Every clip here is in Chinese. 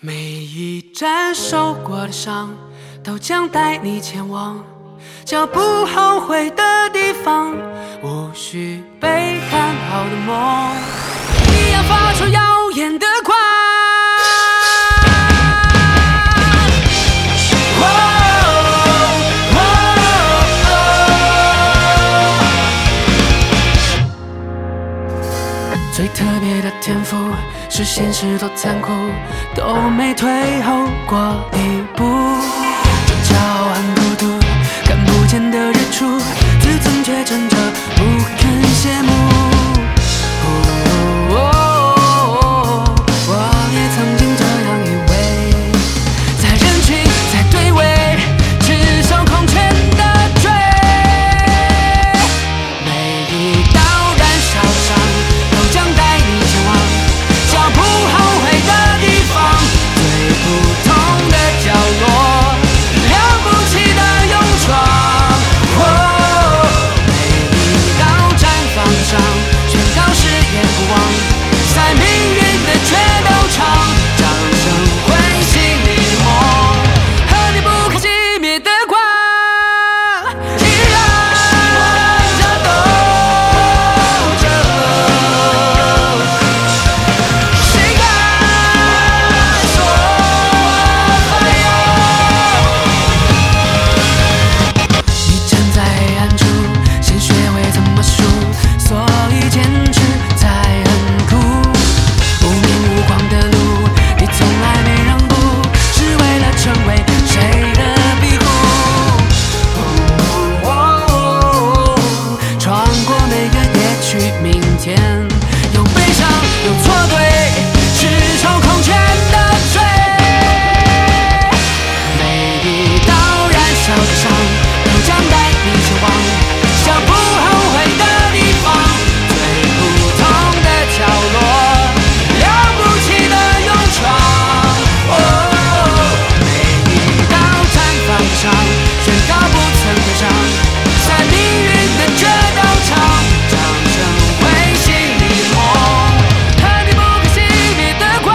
每一站受过的伤，都将带你前往脚步后悔的地方，无需被看好的梦，一样发出耀眼的光。最特别的天赋，是现实多残酷，都没退后过一步。就骄傲和孤独，看不见的日出，自尊却撑着不肯谢幕。我也曾经这样以为，在人群在对位，赤手空拳的追，每一道燃烧的伤都将带你前往脚步后悔的地方，最不同的角落，了不起的勇闯。每一道绽放上宣告誓言不忘，在命运的决斗场，掌声唤醒你的梦和你不可熄灭的光，依然战斗着。谁敢说发芽？你站在黑暗处，先学会怎么输，所以坚持才很酷。无名无光的路，你从来没让步，是为了成为谁的庇护。穿过每个夜曲，明天有悲伤，有错对，赤手空拳的追，每一道燃烧的伤都将带你前往脚步后悔的地方，最不同的角落，了不起的勇闯。每一道绽放上宣告不曾退场，在命运的决斗场，掌声唤醒你的梦和你不可熄灭的光。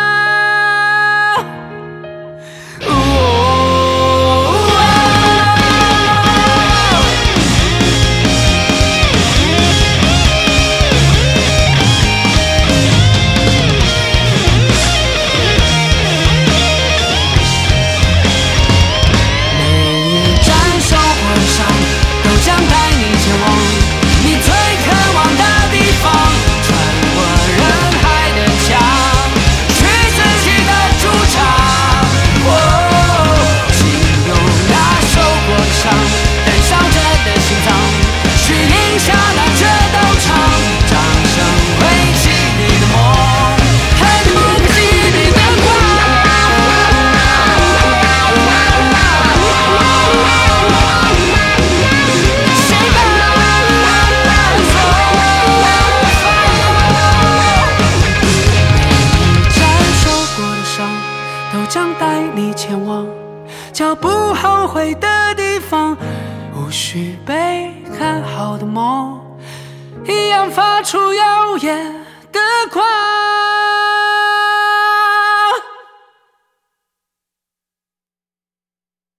每一站受过的伤，都将带你前往你最渴望的地方，穿过人海的墙，去自己的主场。请用那受过的伤，燃烧着的心脏，去赢下那决斗场，掌声唤醒你的梦和你不可熄灭的光。谁敢说发芽？每一站受过的伤，都将带你前往脚步后悔的地方，无需被看好的梦，一样发出耀眼的光。